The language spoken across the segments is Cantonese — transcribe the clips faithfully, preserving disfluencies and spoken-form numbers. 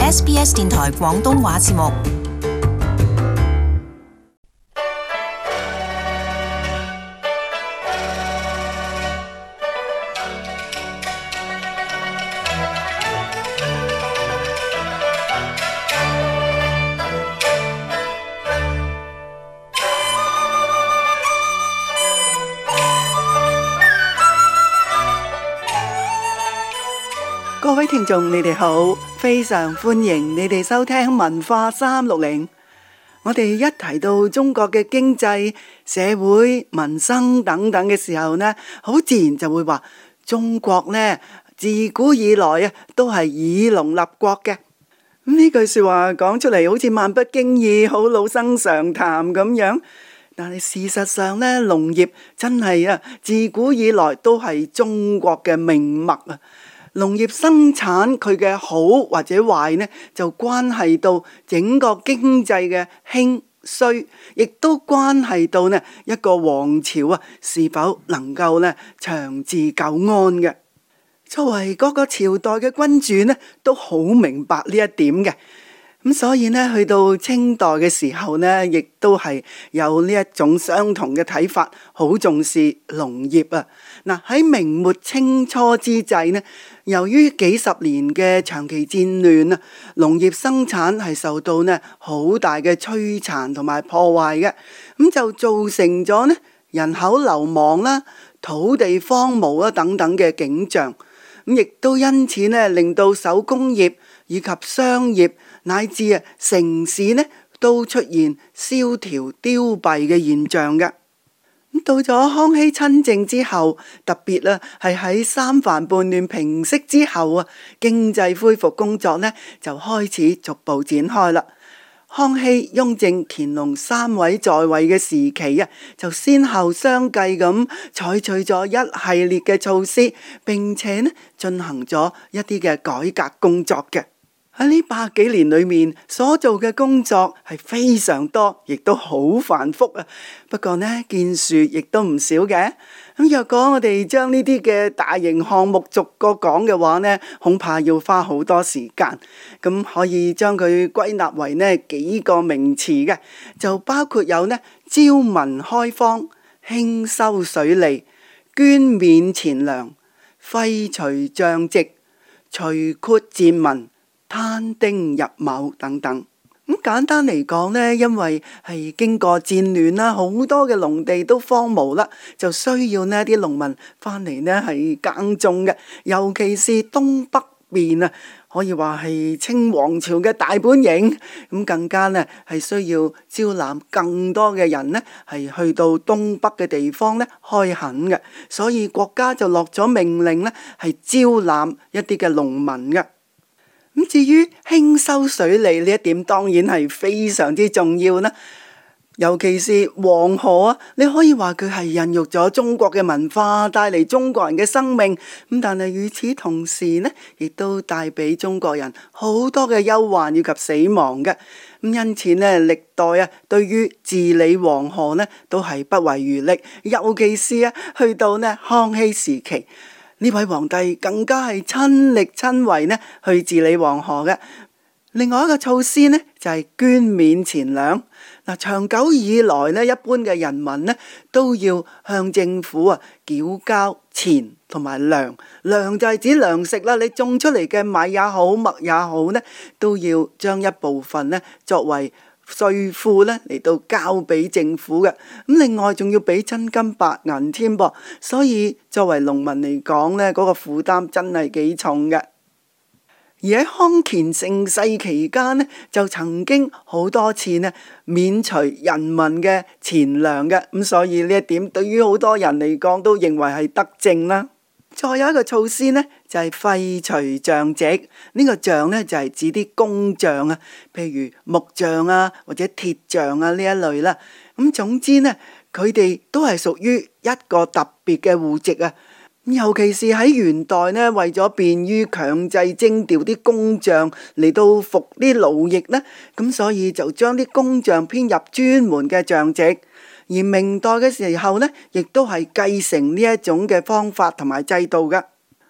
S B S 電台廣東話節目。 各位聽眾，你哋好，非常歡迎你哋收聽文化三六零。我哋一提到中國嘅經濟、社會、民生等等嘅時候呢，好自然就會話中國呢自古以來啊都係以農立國嘅。咁呢句說話講出嚟好似萬不經意，好老生常談咁樣。但係事實上呢，農業真係啊自古以來都係中國嘅命脈啊。農業生產佢嘅好或者壞呢，就關係到整個經濟嘅興衰，亦都關係到呢一個王朝啊是否能夠呢長治久安嘅。作為各個朝代嘅君主呢，都好明白呢一點嘅。咁所以呢，去到清代嘅時候呢，亦都係有呢一種相同嘅睇法，好重視農業啊。嗱，喺明末清初之際呢，由於幾十年嘅長期戰亂啊，農業生產係受到呢好大嘅摧殘同埋破壞嘅，咁就造成咗呢人口流亡啦、土地荒蕪啦等等嘅景象。咁亦都因此呢，令到手工業以及商業乃至啊城市呢都出現蕭條凋敝嘅現象嘅。咁到咗康熙親政之後，特別啊係喺三藩叛亂平息之後啊，經濟恢復工作呢就開始逐步展開啦。康熙、雍正、乾隆三位在位嘅時期啊，就先後相繼咁採取咗一系列嘅措施，並且呢進行咗一啲嘅改革工作嘅。喺呢百幾年裏面所做嘅工作係非常多，亦都好繁複啊。不過呢，建樹亦都唔少嘅。咁若果我哋將呢啲嘅大型項目逐個講嘅話呢，恐怕要花好多時間。咁可以將佢歸納為呢幾個名詞嘅，就包括有呢招民開荒、興修水利、捐免錢糧、廢除帳籍、除闊賤民、攤丁入畝等等。咁簡單嚟講呢，因為係經過戰亂啦，好多嘅農地都荒蕪啦，就需要呢啲農民翻嚟呢係耕種嘅。尤其是東北邊啊，可以話係清王朝嘅大本營，咁更加呢係需要招攬更多嘅人呢係去到東北嘅地方呢開墾嘅。所以國家就落咗命令呢係招攬一啲嘅農民嘅。咁至於興修水利呢一點，當然係非常之重要啦。尤其是黃河啊，你可以話佢係孕育咗中國嘅文化，帶嚟中國人嘅生命。咁但係與此同時呢，亦都帶俾中國人好多嘅憂患以及死亡嘅。咁因此呢，歷代啊對於治理黃河呢都係不遺餘力。尤其是啊去到呢康熙時期，呢位皇帝更加係親力親為呢去治理黃河嘅。另外一個措施呢，就係捐免錢糧。嗱，長久以來呢，一般嘅人民呢都要向政府啊繳交錢同埋糧。糧就係指糧食啦，你種出嚟嘅米也好、麥也好呢，都要將一部分呢作為稅庫咧嚟到交俾政府嘅。咁另外仲要俾真金白銀添噃，所以作為農民嚟講咧，嗰個負擔真係幾重嘅。而喺康乾盛世期間呢，就曾經好多次呢免除人民嘅錢糧嘅，咁所以呢一點對於好多人嚟講都認為係德政啦。再有一個措施呢，就係廢除帳籍。呢個帳呢，就係指啲工帳啊，譬如木帳啊或者鐵帳啊呢一類啦。咁總之呢，佢哋都係屬於一個特別嘅戶籍啊。尤其是喺元代呢，為咗便於強制徵調啲工匠嚟到服啲勞役呢，咁所以就將啲工匠編入專門嘅帳籍。而明代嘅時候呢，亦都係繼承呢一種嘅方法同埋制度㗎。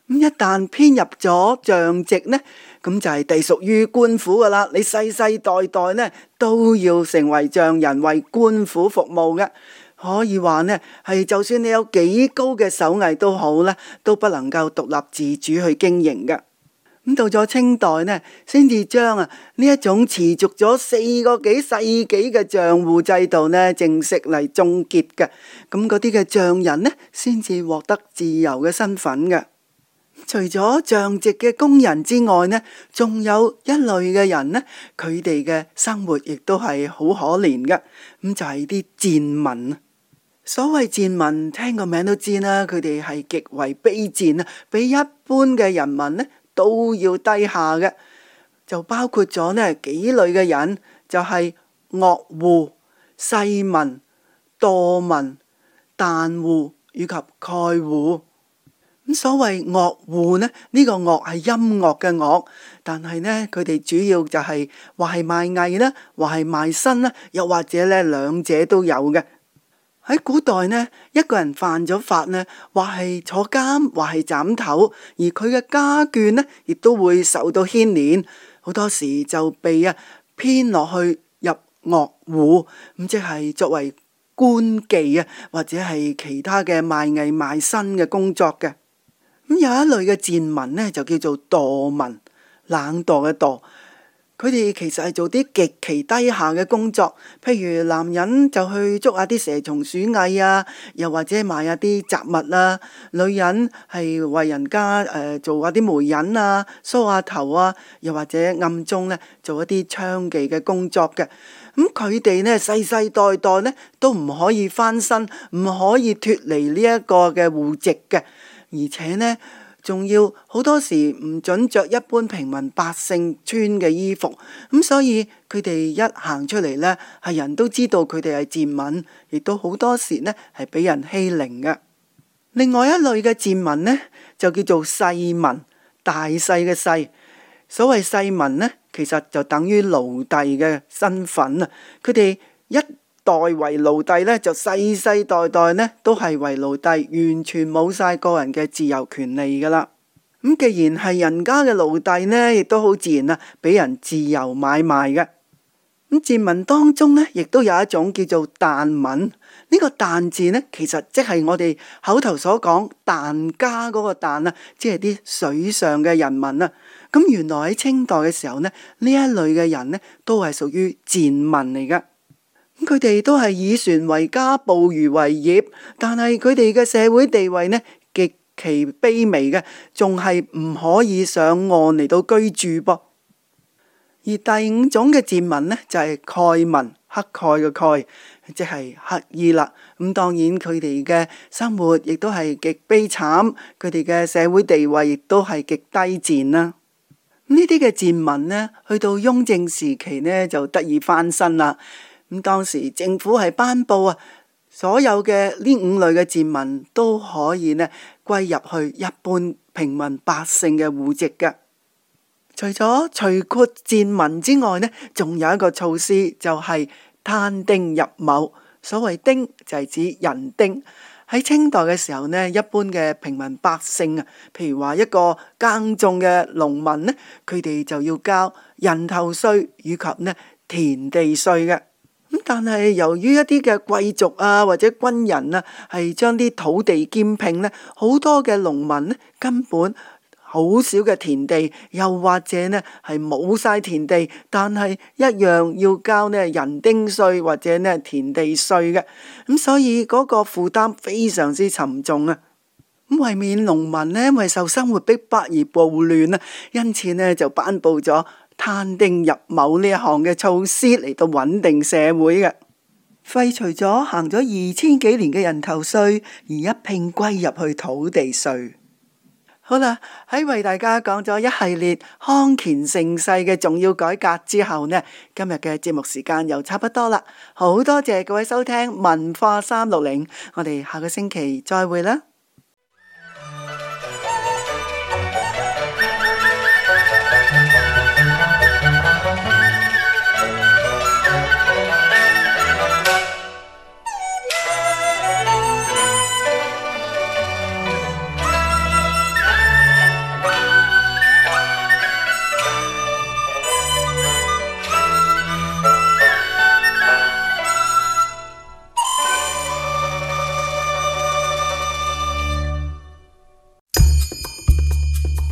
咁一旦編入咗帳籍呢，咁就係隸屬於官府噶啦。你世世代代呢都要成為帳人，為官府服務嘅。可以話呢，係就算你有幾高嘅手藝都好啦，都不能夠獨立自主去經營嘅。咁到咗清代呢，先至將啊呢一種持續咗四個幾世紀嘅帳戶制度呢，正式嚟終結嘅。咁嗰啲嘅帳人呢，先至獲得自由嘅身份嘅。除咗帳籍嘅工人之外呢，仲有一類嘅人呢，佢哋嘅生活亦都係好可憐嘅。咁就係啲賤民。所謂賤民，聽個名都知啦，佢哋係極為卑賤啊，比一般嘅人民呢都要低下嘅。就包括咗呢幾類嘅人，就係惡戶、世民、惰民、疍戶以及蓋戶。咁所謂樂戶呢，呢、這個樂係音樂嘅樂，但係呢，佢哋主要就係話係賣藝啦，話係賣身啦，又或者呢兩者都有嘅。喺古代呢，一個人犯咗法呢，話係坐監，話係斬頭，而佢嘅家眷呢，亦都會受到牽連，好多時就被啊編落去入樂戶，咁即係作為官妓啊，或者係其他嘅賣藝賣身嘅工作嘅。咁有一類嘅賤民呢，就叫做惰民，懶惰嘅惰。佢哋其實係做啲極其低下嘅工作，譬如男人就去捉下啲蛇蟲鼠蟻啊，又或者賣下啲雜物啊；女人係為人家誒、呃、做下啲媒人啊、梳下頭啊，又或者暗中咧做一啲娼妓嘅工作嘅。咁佢哋呢，世世代代呢都唔可以翻身，唔可以脫離呢一個嘅戶籍嘅，而且呢，仲要好多時唔准着一般平民百姓穿嘅衣服，咁所以佢哋一行出嚟呢，係人都知道佢哋係賤民，亦都好多時呢係俾人欺凌嘅。另外一類嘅賤民呢，就叫做世民，大細嘅細。所謂世民呢，其實就等於奴隸嘅身份啊。佢哋一代為奴隸呢，就世世代代呢都係為奴隸，完全冇晒個人嘅自由權利噶啦。咁既然係人家嘅奴隸呢，亦都好自然啊，俾人自由買賣嘅。咁賤民當中呢，亦都有一種叫做疍民。呢個疍字呢，其實即係我哋口頭所講疍家嗰個疍啊，即係啲水上嘅人民啊。咁原來喺清代嘅時候呢，呢一類嘅人呢，都係屬於賤民嚟噶。佢哋都係以船為家，捕魚為業，但係佢哋嘅社會地位呢，極其卑微嘅，仲係唔可以上岸嚟到居住噃。而第五種嘅賤民呢，就係蓋民，乞丐嘅蓋，即係乞衣啦。咁當然佢哋嘅生活亦都係極悲慘，佢哋嘅社會地位亦都係極低賤啦。呢啲嘅賤民呢，去到雍正時期呢，就得以翻身啦。咁當時政府係頒布啊，所有嘅呢五類嘅賤民都可以呢歸入去一般平民百姓嘅戶籍嘅。除咗除括賤民之外呢，仲有一個措施就係攤丁入畝。所謂丁就係指人丁。喺清代嘅時候呢，一般嘅平民百姓啊，譬如話一個耕種嘅農民呢，佢哋就要交人頭稅以及呢田地稅嘅。咁但係由於一啲嘅貴族啊或者軍人啊係將啲土地兼併呢，好多嘅農民呢根本好少嘅田地，又或者呢係冇晒田地，但係一樣要交呢人丁稅或者呢田地稅嘅。咁所以嗰個負擔非常之沉重啊。咁為免農民呢因為受生活逼迫而暴亂啊，因此呢就頒布咗攤丁入畝呢一項嘅措施嚟到穩定社會嘅，廢除咗行咗二千幾年嘅人頭稅，而一併歸入去土地稅。好啦，喺為大家講咗一系列康乾盛世嘅重要改革之後呢，今日嘅節目時間又差不多啦。好多謝各位收聽文化三六零，我哋下個星期再會啦。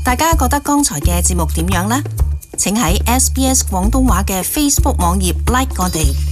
大家覺得剛才嘅節目點樣呢？請喺 S B S 廣東話嘅 Facebook 網頁 like 我哋。